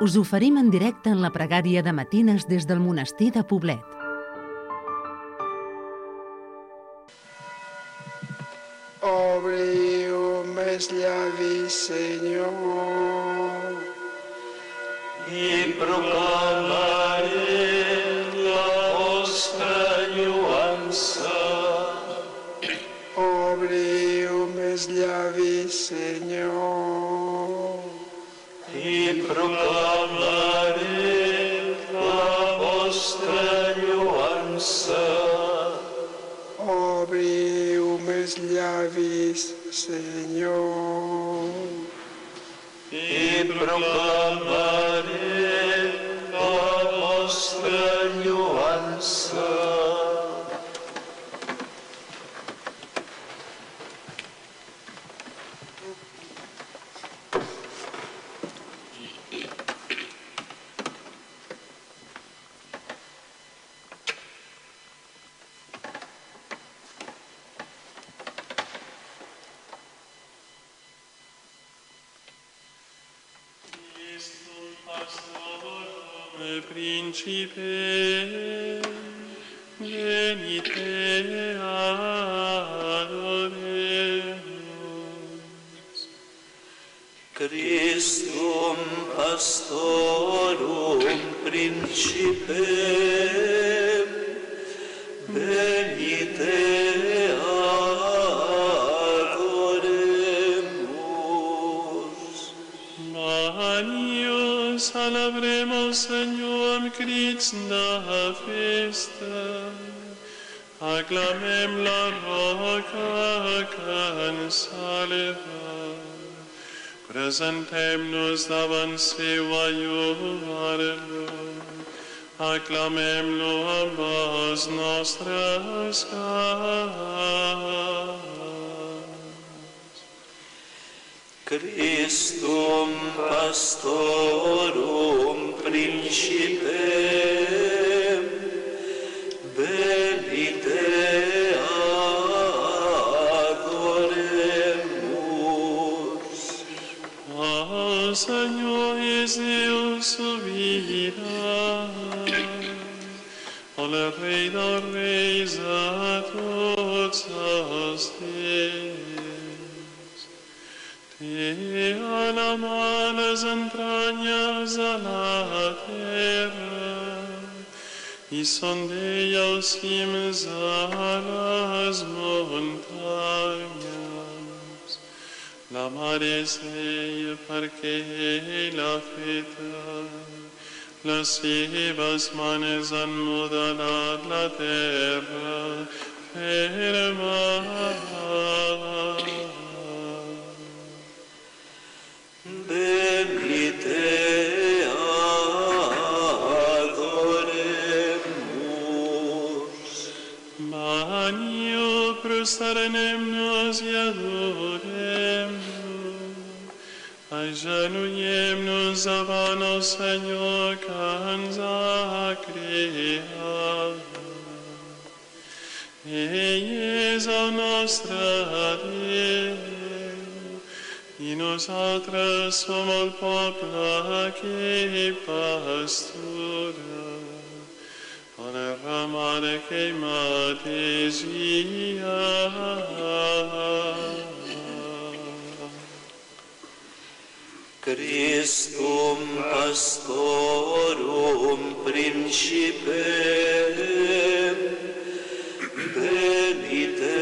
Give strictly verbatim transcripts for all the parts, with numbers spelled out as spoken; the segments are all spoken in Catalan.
Us oferim en directe en la pregària de matines des del monestir de Poblet. Obriu els llavis, Senyor, i proclamaré la vostra lluança. obriu els llavis, Senyor, I proclamaré la vostra lluança. obriu els llavis, Senyor, I proclamaré la vostra lluança. Principe, venite adoremus. Christum pastorum principem, venite adoremus. Manius celebremos Señor Christ da festa, acclamem la roca que ens salva, presentem-nos davant seu a lloar-lo, acclamem-lo amb les nostres cants. Christum pastorum principem, venite adoremus. Ah, Senyor és Déu sobirà, el Rei dels Reis a tots els temps. Té a la mà les entranyes a la terra, i són d'ell els cims a les muntanyes. La mar és ell perquè ell l'ha feta, les seves mans han modelat la terra ferma. Venite adoremus. Manio prosternem-nos i adorem-lo, agenollem-nos davant el Senyor que ens ha creat. Ell és el nostre Déu, i nosaltres som el poble que pastura, el ramat que ell mateix hi ha. Christum pastorum principem, venite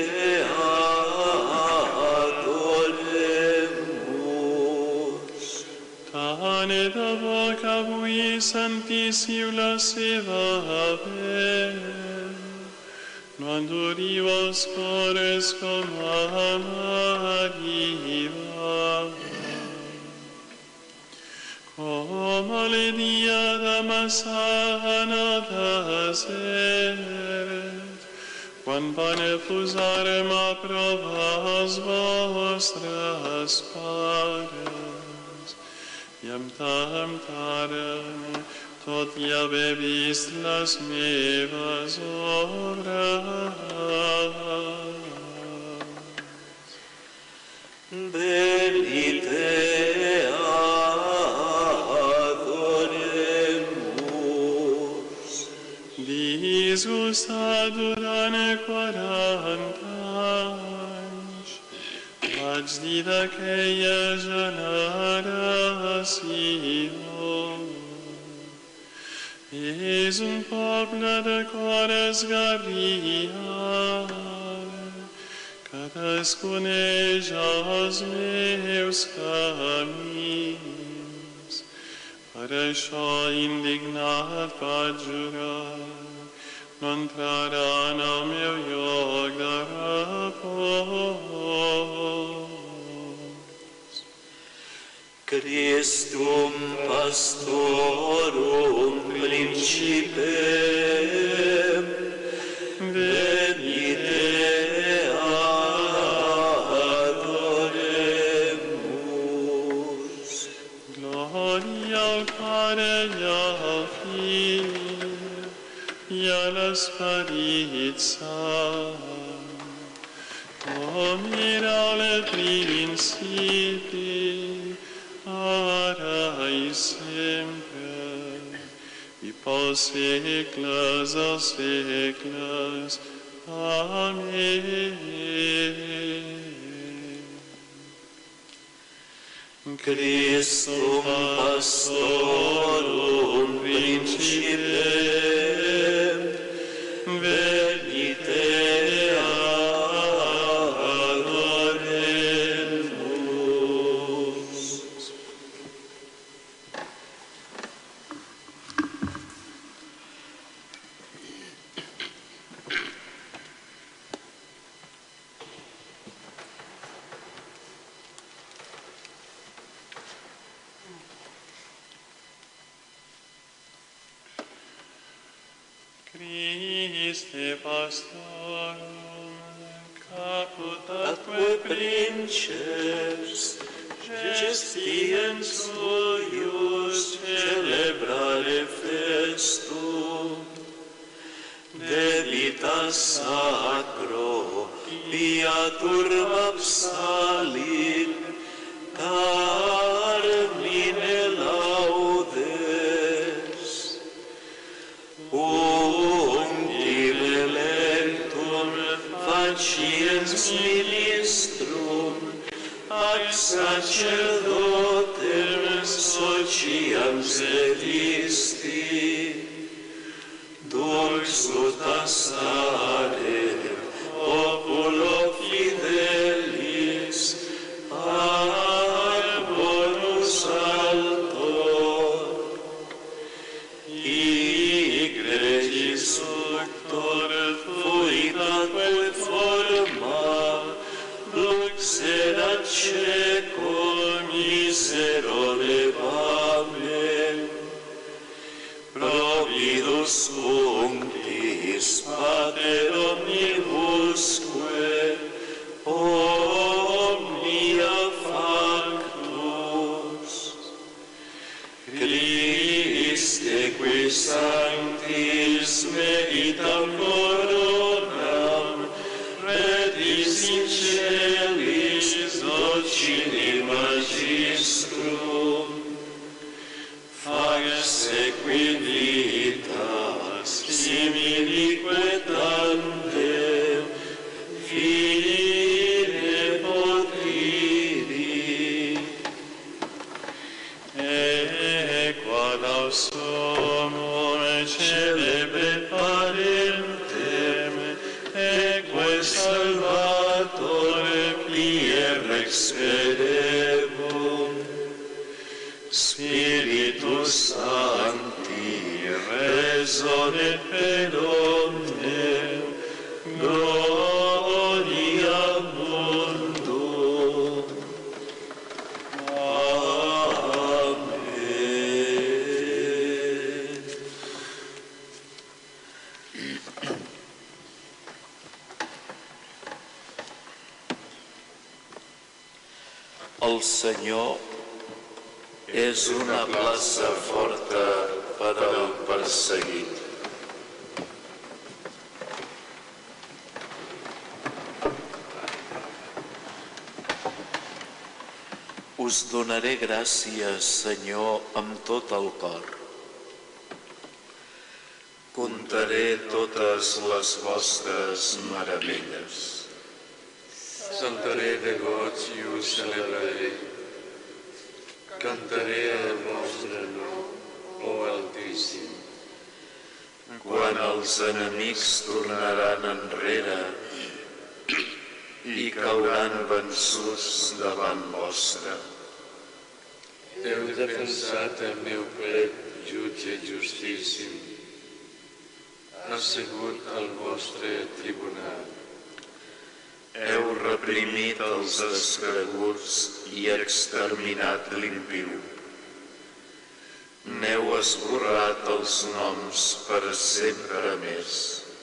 adoremus. Tant de bo que avui sentíssiu la seva veu, no enduriu els cors com a Maria, com el dia de Massà en el desert, quan van posar a prova els vostres pares, i em temptaren, tot i haver vist les meves obres. Venite adoremus. posar durant quaranta anys. Vaig dir d'aquella generació: és un poble de cor esgarriat, que desconeix els meus camins. Per això, indignat, vaig jurar: no entrarà en el meu lloc de repòs. Christum pastorum principem, venite adoremus. Gloria al Pare i al Fill i a l'Esperit Sant, com era al principi, ara i sempre, i pels segles dels segles. Amén. Christum pastorum principem, venite adoremus. Christe pastorum, caput Atque princeps, gestiens tuius celebrare festum, debitas sacro, piatur absalit, carmine laudes. Unctime lectum faciens ministrum, ac sacerdotem sociam sedisti, dux ut astare populo fidelis, ad bonus altor. Egregis suctor fuit atque forma, luxerat ceco misero levame. Providus unctis pater omnibusque, omnia factus. Christe qui sanctis meritam coronam, redis in celis docili magistrum, fac sequilitas similique tandem, fine potiri. Sumum celebre parentem, eque salvator plier expedebum. Spiritus Sancti resone per omnem, gloria mundo. El Senyor és una plaça forta per al perseguit. Us donaré gràcies, Senyor, amb tot el cor. Contaré totes les vostres meravelles. Saltaré de goig i us celebraré. Cantaré el vostre nom, o Altíssim. Quan els enemics tornaran enrere i cauran vençuts davant vostre. Heu defensat el meu plet, jutge justíssim, assegut al vostre tribunal. Heu reprimit els descreguts i exterminat l'impiu. N'heu esborrat els noms per sempre més.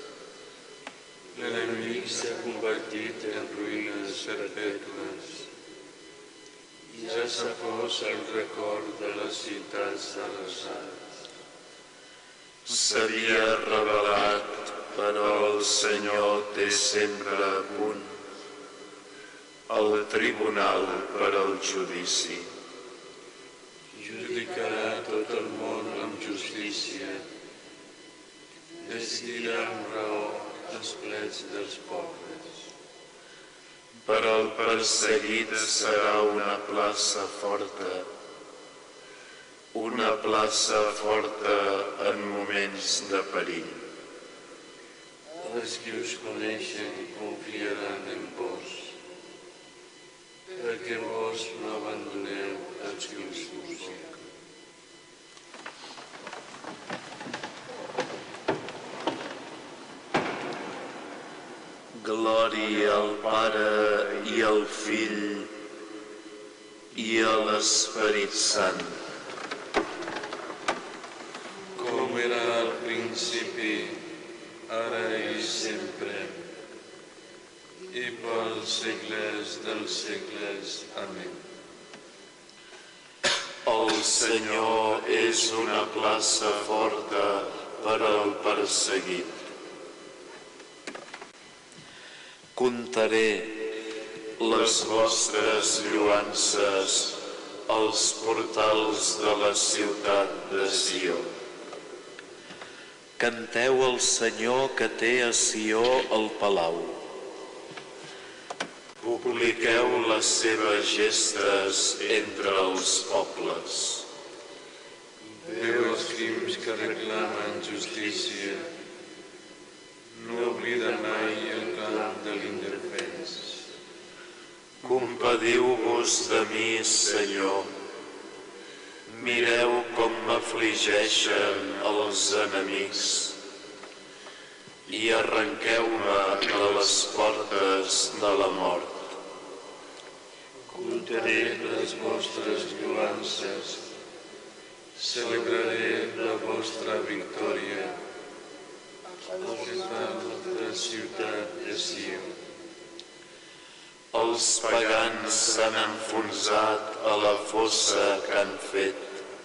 L'enemic s'ha convertit en ruïnes perpètues. Ja s'ha fos el record de les ciutats de les arts. S'havia revelat, però el Senyor té sempre a punt el tribunal per al judici. Judicarà tot el món amb justícia. Decidirà amb raó els plets dels pobres. Per al perseguit serà una plaça forta, una plaça forta en moments de perill. Els que us coneixen confiaran en vos, perquè vos no abandoneu els que us busquen. Glòria al Pare i al Fill i a l'Esperit Sant. Com era al principi, ara i sempre, i pels segles dels segles. Amén. El Senyor és una plaça forta per al perseguit. Contaré les vostres lloances als portals de la ciutat de Sió. Canteu al Senyor que té a Sió el palau. Publiqueu les seves gestes entre els pobles. Veu els crims que reclamen justícia. No oblida mai el clam de l'indefens. Compadiu-vos de mi, Senyor. Mireu com m'afligeixen els enemics i arrenqueu-me de les portes de la mort. Contaré les vostres lloances, celebraré la vostra victòria als retrats de la ciutat de Sió. Els pagans s'han enfonsat a la fossa que han fet.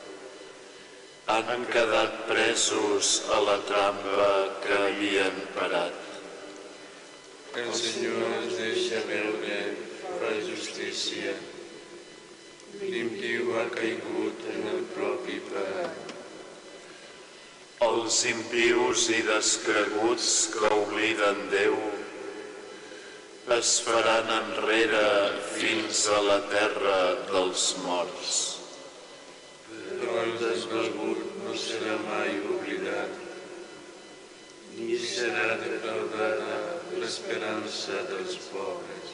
Han quedat presos a la trampa que havien parat. El Senyor es deixa veure, fa justícia. L'impíu ha caigut en el propi parat. Els impius i descreguts que obliden Déu es faran enrere fins a la terra dels morts. Però el desvalgut no serà mai oblidat, ni serà defraudada l'esperança dels pobres.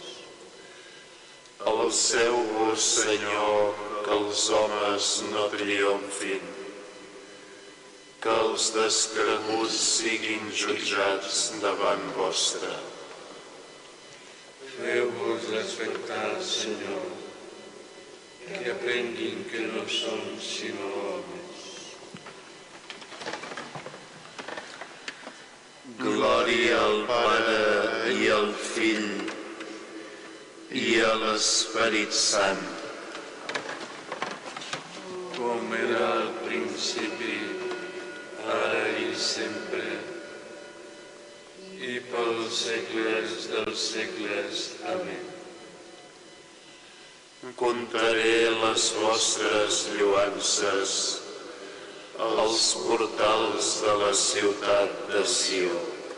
Alceu-vos, Senyor, que els homes no triomfin, que els descreguts siguin jutjats davant vostre. Feu-vos respectar, Senyor, que aprenguin que no som sinó homes. Glòria al Pare i al Fill i a l'Esperit Sant. Com era al principi, ara i sempre, i pels segles dels segles. Amén. Contaré les vostres lloances els portals de la ciutat de Sió.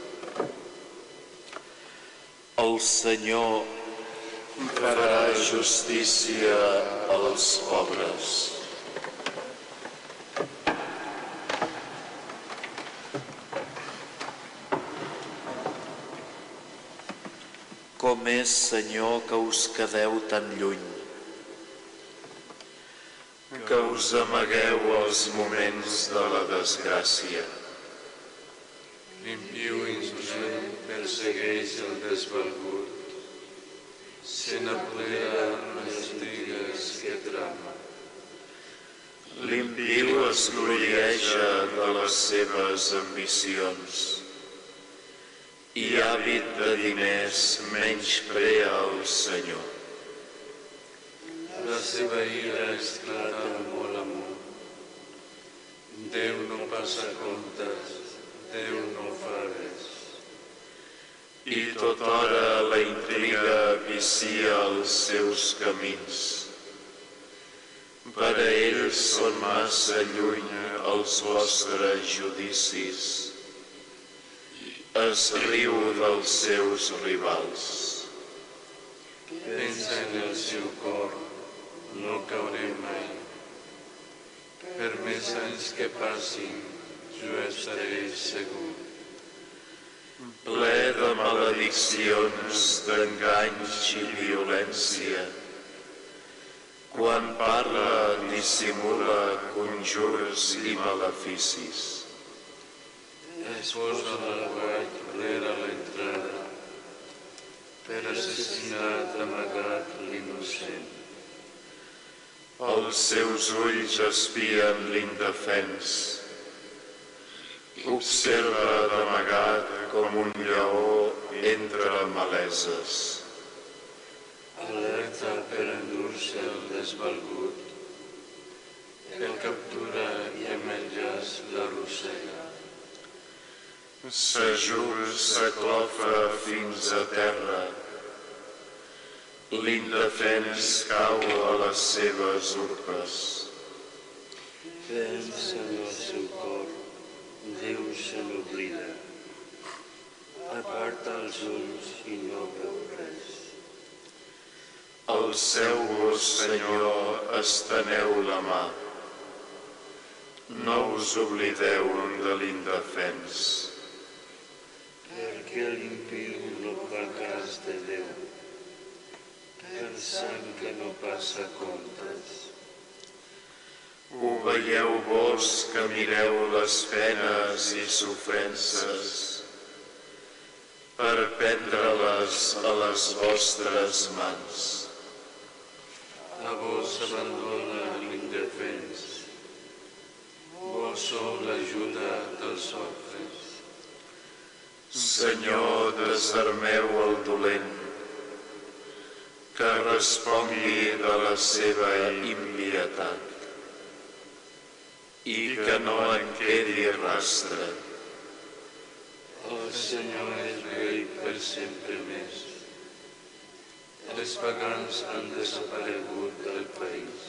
El Senyor farà justícia als pobres. Com és, Senyor, que us quedeu tan lluny, que us amagueu als moments de la desgràcia. L'impíu insolent persegueix el desvalgut, se n'aplera les trigues que trama. L'impíu es glorieja de les seves ambicions i àvid de diners menysprea el Senyor. La seva ira esclata molt amunt. Déu no passa comptes, Déu no fa res. I tota hora la intriga vicia els seus camins. Per a ells són massa lluny els vostres judicis. Es riu dels seus rivals. Pensa en el seu cor, no cauré mai. Per més anys que passin, jo estaré segur. Ple de malediccions, d'enganys i violència. Quan parla, dissimula conjurs i maleficis. Es posa l'aguait rere l'entrada per assassinar d'amagat l'innocent. Els seus ulls espien l'indefens. Observa d'amagat com un lleó entre maleses. Alerta per endur-se el desvalgut. El captura i amb el llaç l'arrossega. S'ajup, s'aclofa fins a terra. L'indefens cau a les seves urpes. Pensa en el seu cor, Déu se n'oblida. Aparta els ulls i no veu res. Alceu-vos, Senyor, esteneu la mà. No us oblideu de l'indefens. Perquè l'impíu no fa cas de Déu, pensant que no passa comptes. Ho veieu vos que mireu les penes i sofrences per prendre-les a les vostres mans. A vos abandona l'indefens, vos sou l'ajuda dels orfes. Senyor, desarmeu el dolent, que respongui de la seva impietat i que no en quedi rastre. El Senyor és rei per sempre més. Els pagans han desaparegut del país.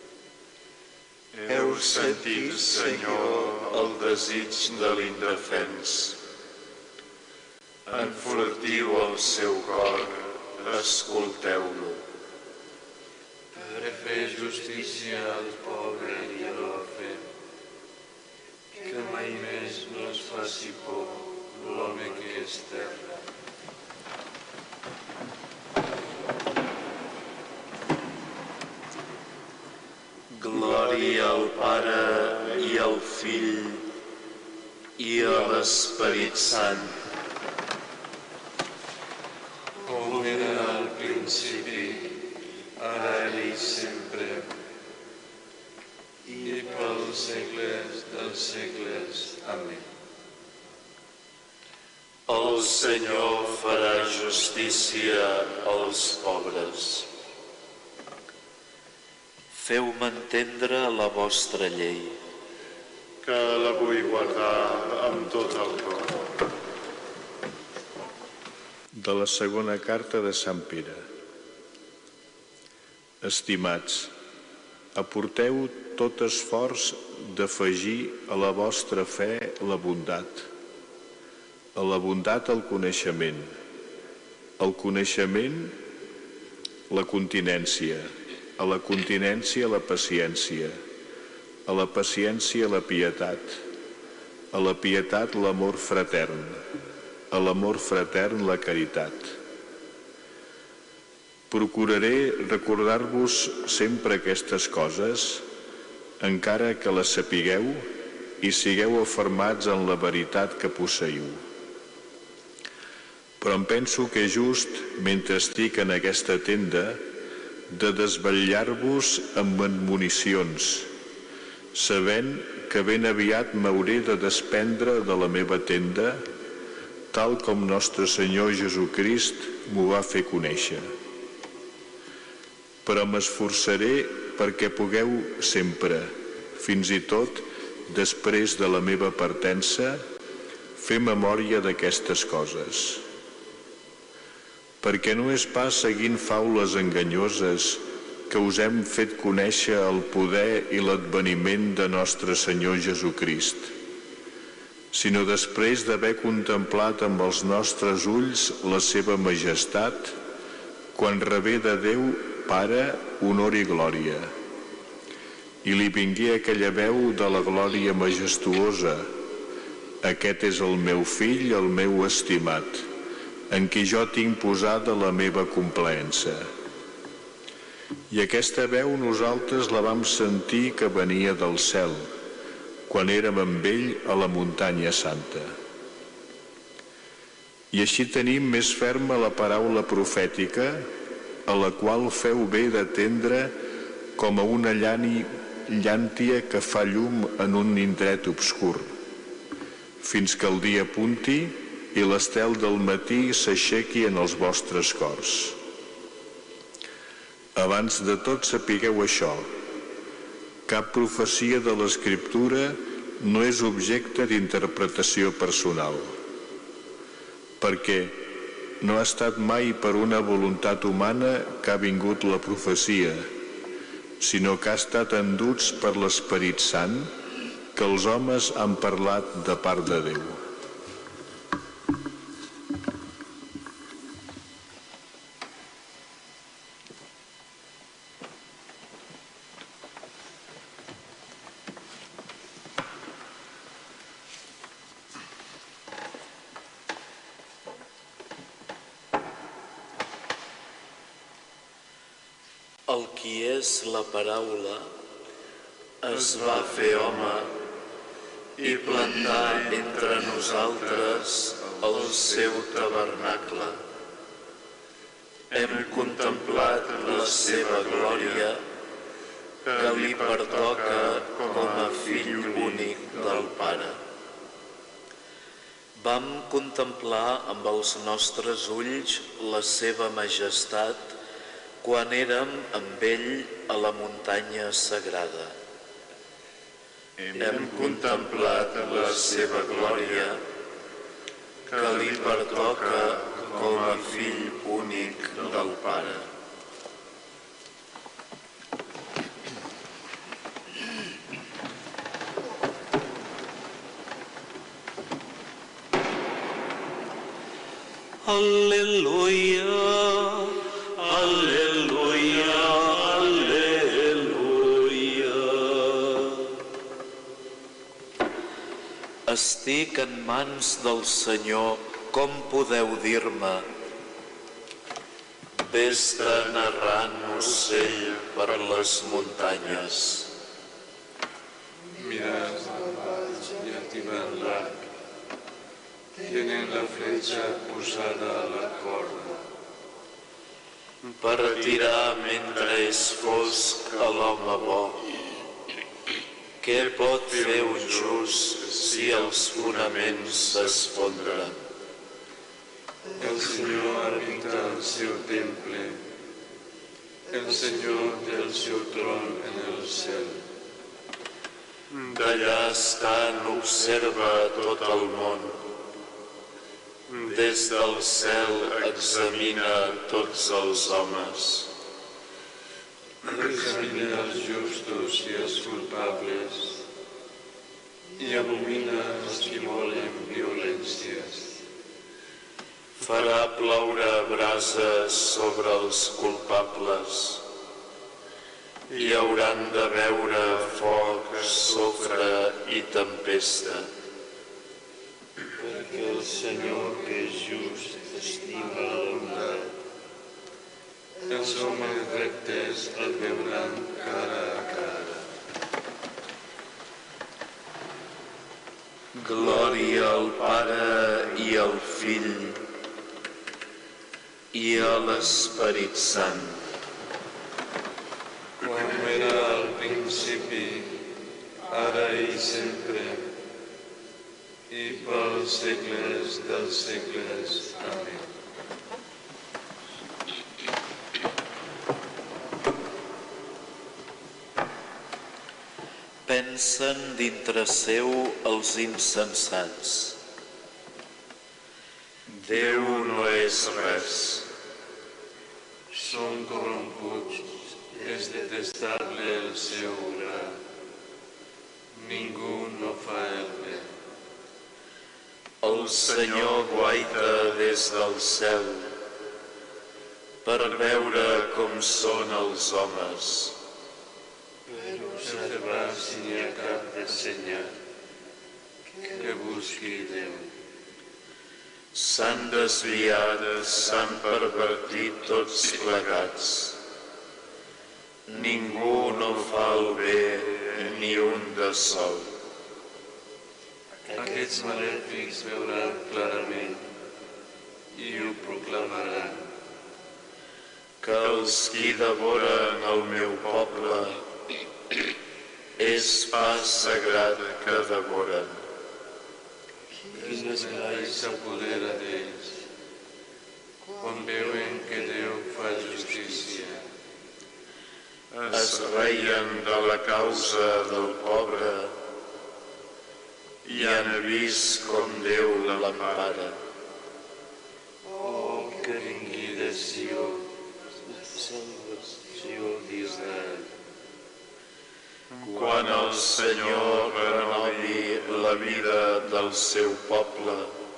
Heu sentit, Senyor, el desig de l'indefens. Enfortiu el seu cor, escolteu-lo. Per fer justícia al pobre i a l'orfe, que mai més no es faci por l'home que és terra. Glòria al Pare i al Fill i a l'Esperit Sant. Com era al principi, ara i sempre, i pels segles dels segles. Amén. El Senyor farà justícia als pobres. Feu-me entendre la vostra llei, que la vull guardar amb tot el cor. De la segona carta de Sant Pere. Estimats, aporteu tot esforç d'afegir a la vostra fe la bondat, a la bondat el coneixement, al coneixement la continència, a la continència la paciència, a la paciència la pietat, a la pietat l'amor fratern, a l'amor fratern la caritat. Procuraré recordar-vos sempre aquestes coses, encara que les sapigueu i sigueu afermats en la veritat que posseiu. Però em penso que és just, mentre estic en aquesta tenda, de desvetllar-vos amb admonicions, sabent que ben aviat m'hauré de desprendre de la meva tenda, tal com nostre Senyor Jesucrist m'ho va fer conèixer. Però m'esforçaré perquè pugueu sempre, fins i tot després de la meva partença, fer memòria d'aquestes coses. Perquè no és pas seguint faules enganyoses que us hem fet conèixer el poder i l'adveniment de nostre Senyor Jesucrist, sinó després d'haver contemplat amb els nostres ulls la seva majestat, quan rebé de Déu Pare honor i glòria, i li vingué aquella veu de la glòria majestuosa: aquest és el meu fill, el meu estimat, en qui jo tinc posada la meva complaença. I aquesta veu nosaltres la vam sentir que venia del cel, quan érem amb ell a la muntanya santa. I així tenim més ferma la paraula profètica, a la qual feu bé d'atendre com a una llàntia que fa llum en un indret obscur, fins que el dia apunti i l'estel del matí s'aixequi en els vostres cors. Abans de tot sapigueu això: cap profecia de l'Escriptura no és objecte d'interpretació personal, perquè no ha estat mai per una voluntat humana que ha vingut la profecia, sinó que ha estat enduts per l'Esperit Sant, que els homes han parlat de part de Déu. El qui és la paraula es va fer home i plantar entre nosaltres el seu tabernacle. Hem contemplat la seva glòria, que li pertoca com a fill únic del Pare. Vam contemplar amb els nostres ulls la seva majestat quan érem amb ell a la muntanya sagrada. Hem contemplat la seva glòria, que li pertoca com a fill únic del Pare. Al·leluia, al·leluia, al·leluia. Estic en mans del Senyor, com podeu dir-me? Ves-te narrant ocell per les muntanyes. Mirad, y activad l'arc. Tienen la fletxa posada a la corda. Per tirar mentre és fosc a l'home bo. Què pot fer un just si els fonaments s'esfondren? El Senyor habita el seu temple. El Senyor té el seu tron en el cel. D'allà estant observa tot el món. Des del cel examina tots els homes. examina els justos i els culpables i abomina els qui volen violències. Farà ploure brases sobre els culpables i hauran de veure foc, sofre i tempesta. Perquè el Senyor, que és just, estima la bondat. Els homes rectes el veuran cara a cara. Glòria al Pare i al Fill i a l'Esperit Sant. Com era al principi, ara i sempre, i pels segles dels segles. Amén. Pensen dintre seu els insensats. Déu no és res. Són corromputs, és detestable el seu obrar. Ningú no fa el bé. El Senyor guaita des del cel per veure com són els homes. Per observar si n'hi ha cap de senyal que busqui Déu. S'han desviat, s'han pervertit tots plegats. Ningú no fa el bé, ni un de sol. Aquests malèfics veuran clarament i ho proclamaran. Que els qui devoren el meu poble és pa sagrat que devoren. Quin esglai s'apodera d'ells quan veuen que Déu fa justícia. Es reien de la causa del pobre i han vist com Déu l'empara. Oh, que vingui de Sió, la salvació d'Israel. Quan el Senyor renovi la vida del seu poble,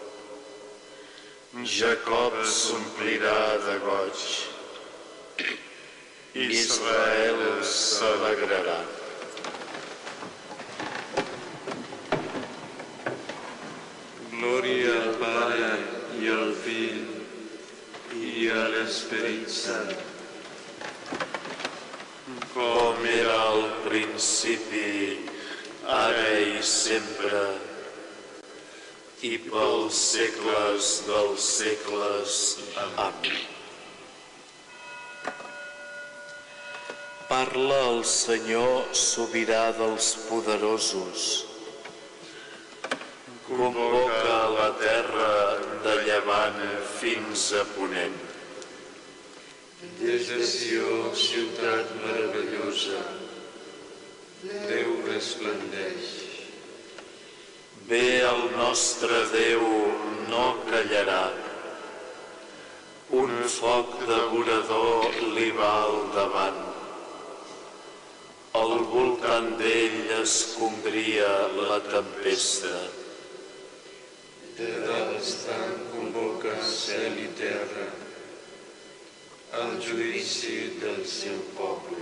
Jacob s'omplirà de goig, Israel s'alegrarà. Glòria al Pare i al Fill i a l'Esperit Sant. Com era al principi, ara i sempre, i pels segles dels segles. Amén. Parla el Senyor sobirà dels poderosos. Convoca la terra de llevant fins a ponent. Des de Sió, ciutat meravellosa, Déu resplendeix. Bé, el nostre Déu no callarà. Un foc devorador li va al davant. Al voltant d'ell escombria la tempesta. De dalt estant convoca cel i terra al judici del seu poble.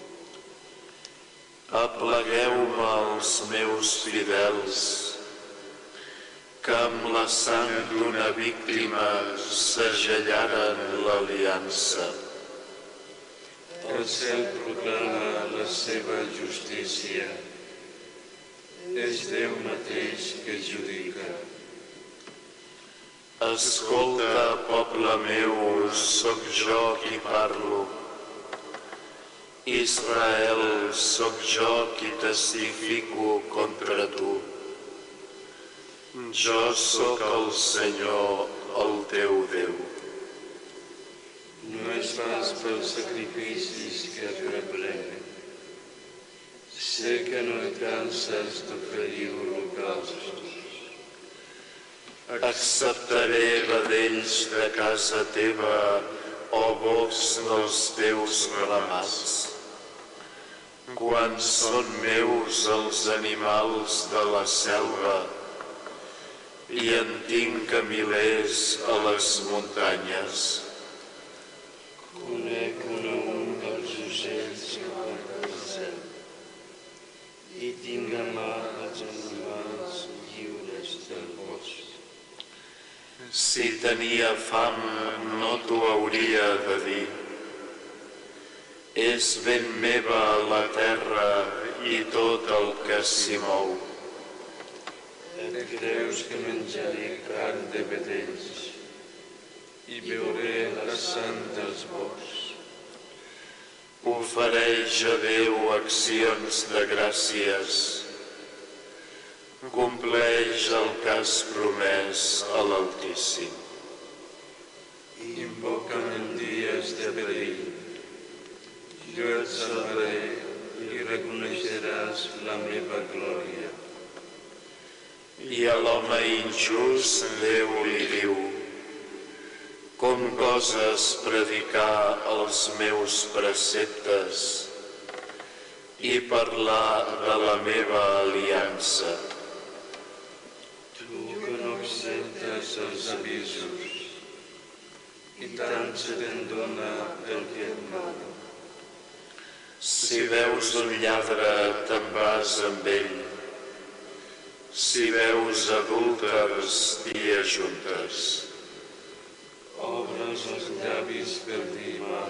Aplegueu-me els meus fidels, que amb la sang d'una víctima segellaren l'aliança. El cel proclama la seva justícia. És Déu mateix que judica. Escolta, poble meu, sóc jo qui parlo. Israel, sóc jo qui testifico contra tu. Jo sóc el Senyor, el teu Déu. No és pas pels sacrificis que et reprenen. Sé que no et canses d'oferir holocaustos. Acceptaré vedells de casa teva o bocs dels teus ramats. Quan són meus els animals de la selva i en tinc a milers a les muntanyes. Conec un a un dels ocells que volen del cel i tinc a mà els animals lliures del bosc. Si tenia fam no t'ho hauria de dir. És ben meva la terra i tot el que s'hi mou. Et creus que menjaré carn de vedells i beuré la sang dels bous. Ofereix a Déu accions de gràcies. Compleix el que has promès a l'Altíssim. Invoca'm en dies de perill. Jo et salvaré i reconeixeràs la meva glòria. I a l'home injust Déu li diu: com goses predicar els meus preceptes i parlar de la meva aliança. Tu que no acceptes els avisos i tant se te'n dona el que et mana. Si veus un lladre, te'n vas amb ell. Si veus adúlters, t'hi ajuntes. Obres els llavis per dir mal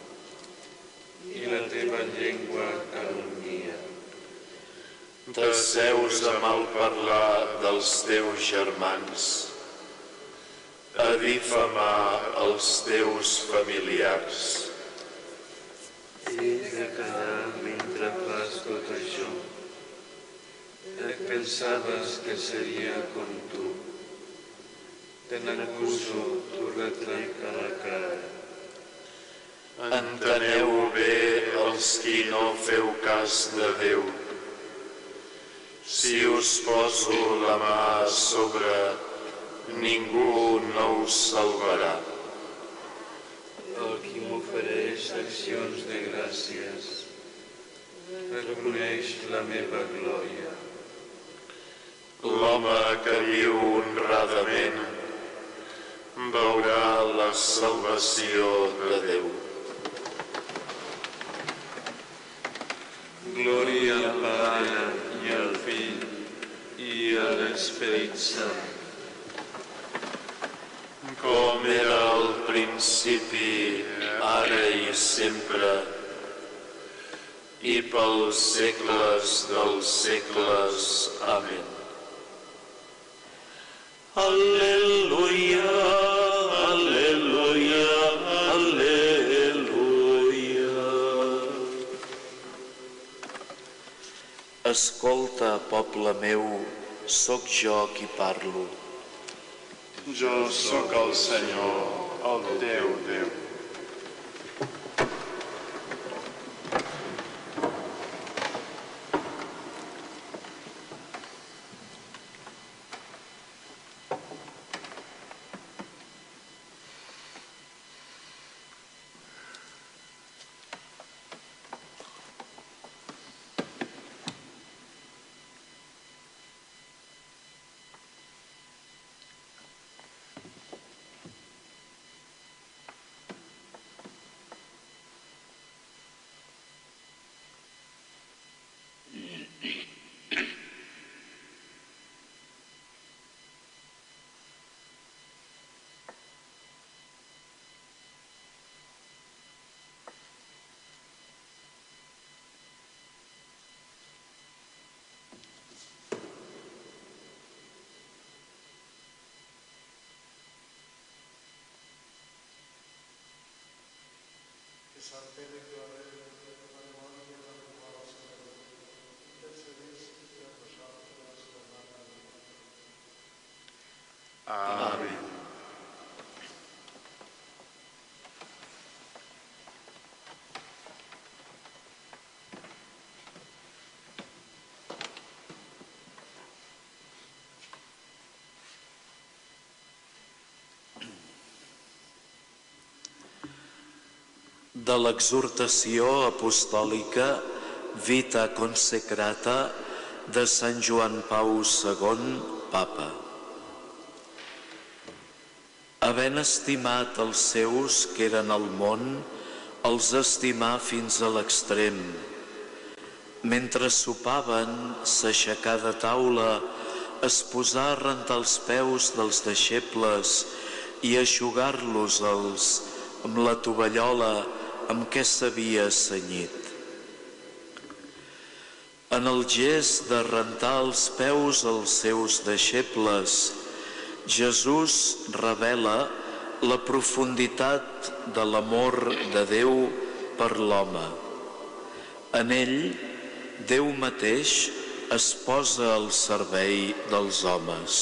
i la teva llengua calumnia. T'asseus a malparlar dels teus germans, a difamar els teus familiars. He de callar mentre fas tot això. Et pensaves que seria com tu. Te n'acuso, t'ho retrec a la cara. Enteneu bé els qui no feu cas de Déu. Si us poso la mà a sobre, ningú no us salvarà. El qui m'ofereix accions de gràcies reconeix la meva glòria. L'home que viu honradament veurà la salvació de Déu. Glòria al Pare i al Fill i a l'Esperit Sant. Com era al principi, ara i sempre, i pels segles dels segles. Amén. Al·leluia, al·leluia, al·leluia. Escolta, poble meu, sóc jo qui parlo. Jo sóc el Senyor, el teu Déu. Amén. De l'exhortació apostòlica Vita Consecrata de Sant Joan Pau segon, Papa. Havent estimat els seus que eren al món, els estimà fins a l'extrem. Mentre sopaven, s'aixecà de taula, es posà a rentar els peus dels deixebles i a eixugar-los-els amb la tovallola amb què s'havia cenyit. En el gest de rentar els peus als seus deixebles, Jesús revela la profunditat de l'amor de Déu per l'home. En ell, Déu mateix es posa al servei dels homes.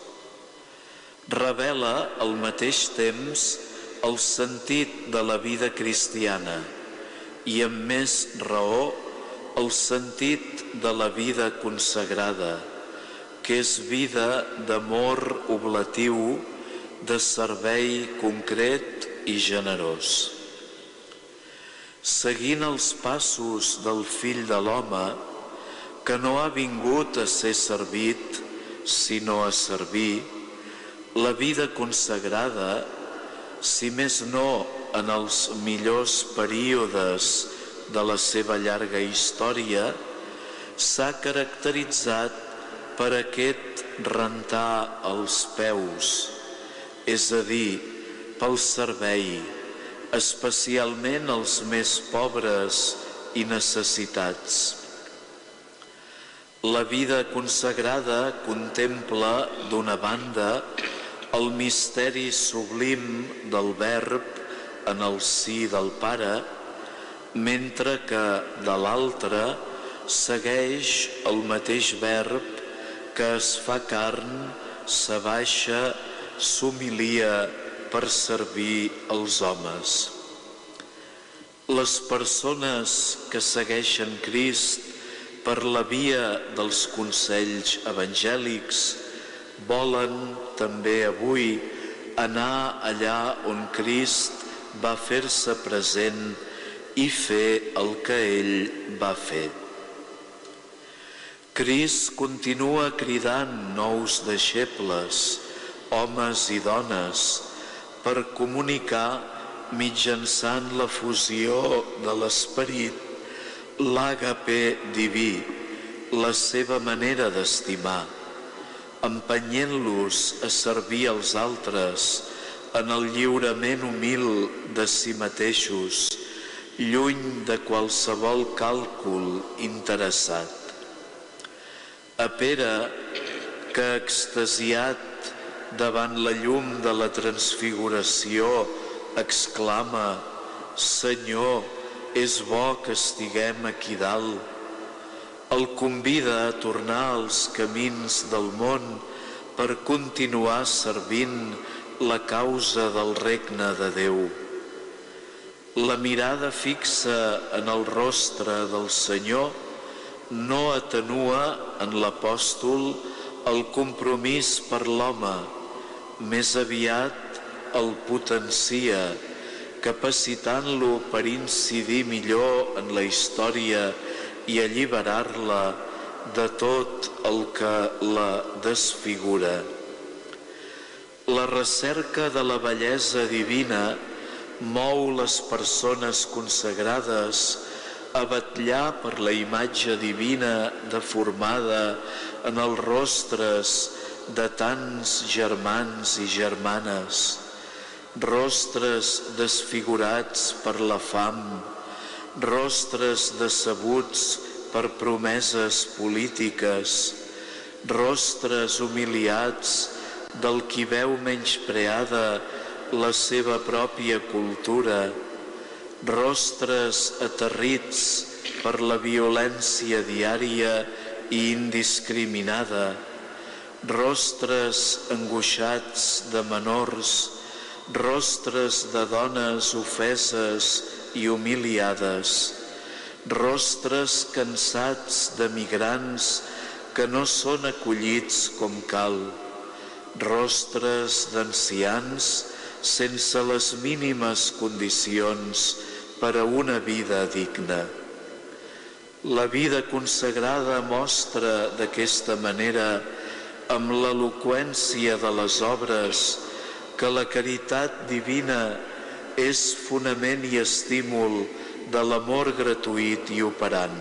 Revela al mateix temps el sentit de la vida cristiana i amb més raó el sentit de la vida consagrada, que és vida d'amor oblatiu, de servei concret i generós. Seguint els passos del Fill de l'home, que no ha vingut a ser servit, sinó a servir, la vida consagrada, si més no en els millors períodes de la seva llarga història, s'ha caracteritzat per aquest rentar els peus, és a dir, pel servei, especialment els més pobres i necessitats. La vida consagrada contempla, d'una banda, el misteri sublim del Verb en el si del Pare, mentre que, de l'altra, segueix el mateix Verb que es fa carn, s'abaixa, s'humilia per servir els homes. Les persones que segueixen Crist per la via dels consells evangèlics volen també avui anar allà on Crist va fer-se present i fer el que ell va fer. Crist continua cridant nous deixebles, homes i dones, per comunicar mitjançant la fusió de l'esperit l'àgape diví, la seva manera d'estimar, empenyent-los a servir els altres en el lliurament humil de si mateixos, lluny de qualsevol càlcul interessat. A Pere, que extasiat davant la llum de la transfiguració exclama: Senyor, és bo que estiguem aquí dalt, el convida a tornar als camins del món per continuar servint la causa del regne de Déu. La mirada fixa en el rostre del Senyor no atenua en l'apòstol el compromís per l'home, més aviat el potencia, capacitant-lo per incidir millor en la història i alliberar-la de tot el que la desfigura. La recerca de la bellesa divina mou les persones consagrades a vetllar per la imatge divina deformada en els rostres de tants germans i germanes, rostres desfigurats per la fam, rostres decebuts per promeses polítiques, rostres humiliats del qui veu menyspreada la seva pròpia cultura, rostres aterrits per la violència diària i indiscriminada, rostres angoixats de menors, rostres de dones ofeses i humiliades, rostres cansats de migrants que no són acollits com cal, rostres d'ancians sense les mínimes condicions per a una vida digna. La vida consagrada mostra d'aquesta manera, amb l'eloqüència de les obres, que la caritat divina és fonament i estímul de l'amor gratuït i operant.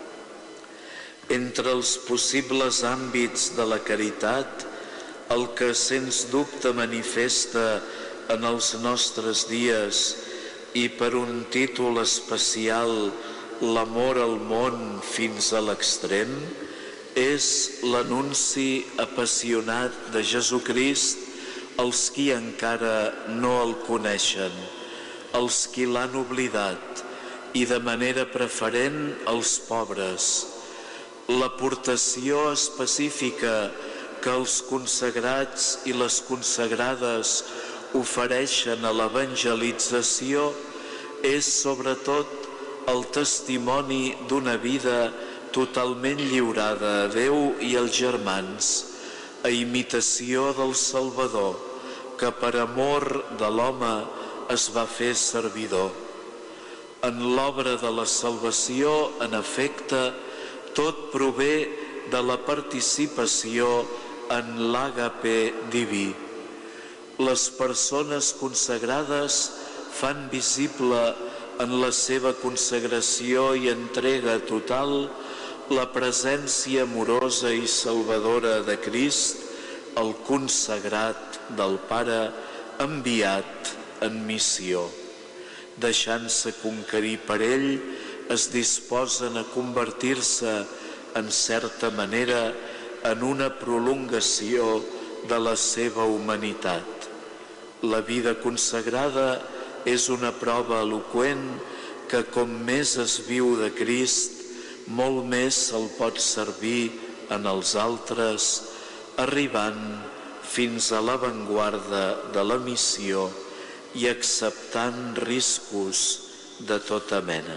Entre els possibles àmbits de la caritat, el que sens dubte manifesta en els nostres dies i per un títol especial l'amor al món fins a l'extrem, és l'anunci apassionat de Jesucrist als qui encara no el coneixen, els qui l'han oblidat i de manera preferent els pobres. L'aportació específica que els consagrats i les consagrades ofereixen a l'evangelització és sobretot el testimoni d'una vida totalment lliurada a Déu i als germans, a imitació del Salvador, que per amor de l'home es va fer servidor. En l'obra de la salvació, en efecte, tot prové de la participació en l'àgape diví. Les persones consagrades fan visible en la seva consagració i entrega total la presència amorosa i salvadora de Crist, el consagrat del Pare enviat en missió. Deixant-se conquerir per ell, es disposen a convertir-se, en certa manera, en una prolongació de la seva humanitat. La vida consagrada és una prova eloqüent que com més es viu de Crist, molt més se'l pot servir en els altres, arribant fins a l'avantguarda de la missió i acceptant riscos de tota mena.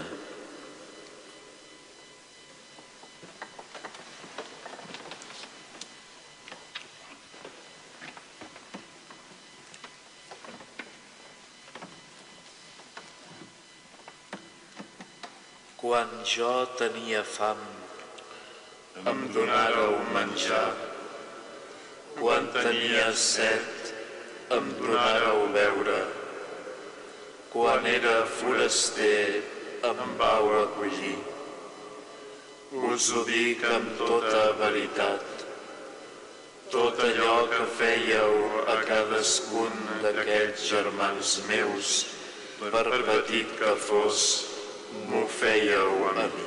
Quan jo tenia fam, em donàreu menjar. Quan tenia set, em donàreu beure. Quan era foraster, em vau acollir. Us ho dic amb tota veritat. Tot allò que fèieu a cadascun d'aquests germans meus, per petit que fos, m'ho fèieu a mi.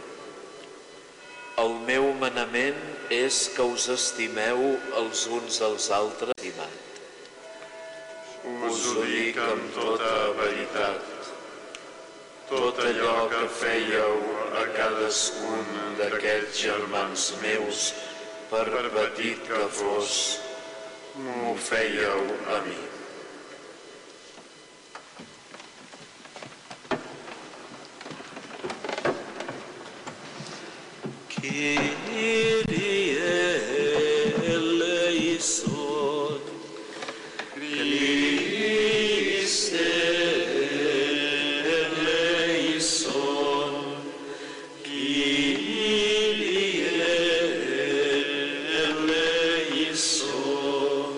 El meu manament és que us estimeu els uns als altres. Estimat. Us ho dic amb tota veritat. Tot allò que fèieu a cadascun d'aquests germans meus, per petit que fos, m'ho fèieu a mi. Kyrie eleison, Christe eleison, Kyrie eleison.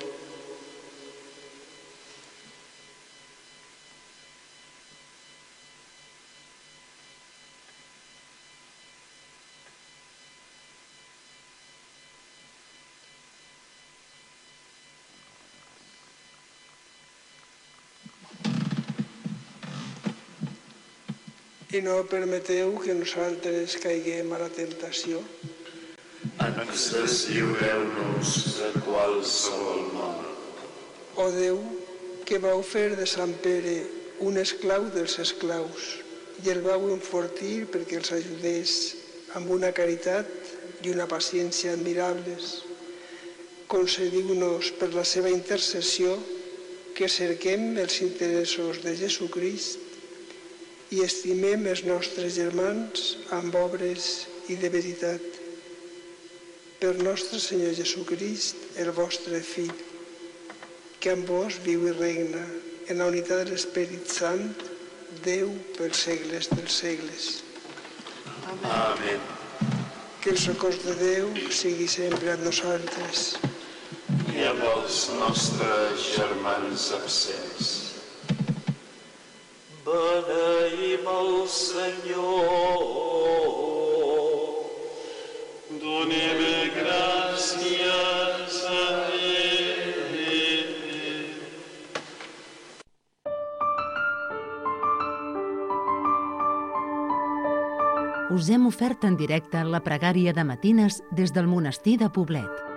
I no permeteu que nosaltres caiguem a la tentació. Ens lliureu-nos de qualsevol mal. O Déu, que vau fer de Sant Pere un esclau dels esclaus i el vau enfortir perquè els ajudés amb una caritat i una paciència admirables, concediu-nos per la seva intercessió que cerquem els interessos de Jesucrist i estimem els nostres germans amb obres i de veritat. Per nostre Senyor Jesucrist, el vostre Fill, que amb vos viu i regna en la unitat de l'Esperit Sant, Déu pels segles dels segles. Amén. Que el socors de Déu sigui sempre amb nosaltres. I amb els nostres germans absents. Beneïm el Senyor. Donem gràcies a Déu. Us hem ofert en directe la pregària de matines des del monestir de Poblet.